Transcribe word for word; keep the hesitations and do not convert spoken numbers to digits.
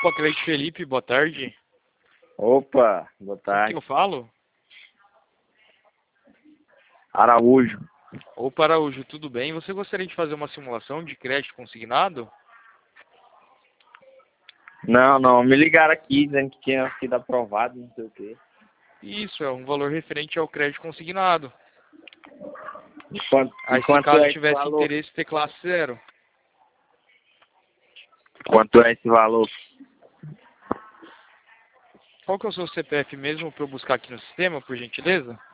Opa, Cleide Felipe, boa tarde. Opa, boa Com tarde. quem eu falo? Araújo. Opa, Araújo, tudo bem? Você gostaria de fazer uma simulação de crédito consignado? Não, não, me ligaram aqui dizendo que tinha sido aprovado, não sei o quê. Isso, é um valor referente ao crédito consignado. E quanto, Aí, e se quanto caso é esse tivesse valor? interesse, ter classe zero. Quanto é esse valor? Qual que é o seu C P F mesmo para eu buscar aqui no sistema, por gentileza?